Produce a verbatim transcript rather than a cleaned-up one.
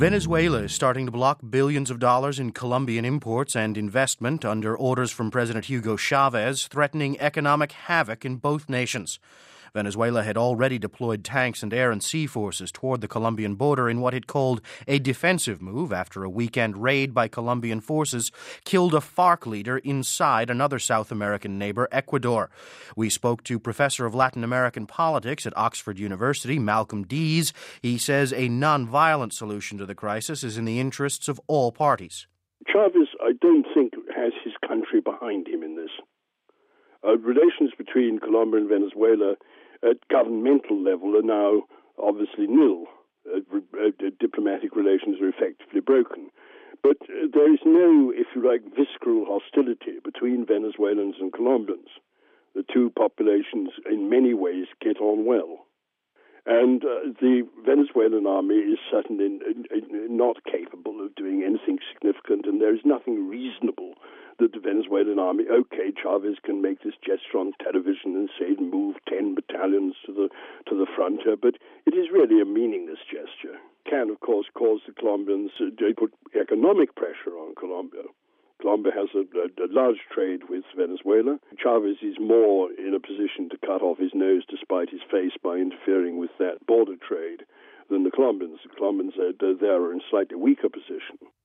Venezuela is starting to block billions of dollars in Colombian imports and investment under orders from President Hugo Chavez, threatening economic havoc in both nations. Venezuela had already deployed tanks and air and sea forces toward the Colombian border in what it called a defensive move after a weekend raid by Colombian forces killed a FARC leader inside another South American neighbor, Ecuador. We spoke to Professor of Latin American Politics at Oxford University, Malcolm Dees. He says a nonviolent solution to the crisis is in the interests of all parties. Chavez, I don't think, has his country behind him in this. Uh, relations between Colombia and Venezuela at governmental level are now obviously nil. Uh, uh, diplomatic relations are effectively broken. But uh, there is no, if you like, visceral hostility between Venezuelans and Colombians. The two populations in many ways get on well. And uh, the Venezuelan army is certainly in, in, not capable of doing anything significant, and there is nothing reasonable that the Venezuelan army, okay, Chavez can make this gesture on television and say move ten battalions to the to the frontier, but it is really a meaningless gesture. Can, of course, cause the Colombians uh, to put economic pressure on Colombia. Colombia has a, a, a large trade with Venezuela. Chavez is more in a position to cut off his nose to spite his face by interfering with that border trade than the Colombians. The Colombians are, they are in a slightly weaker position.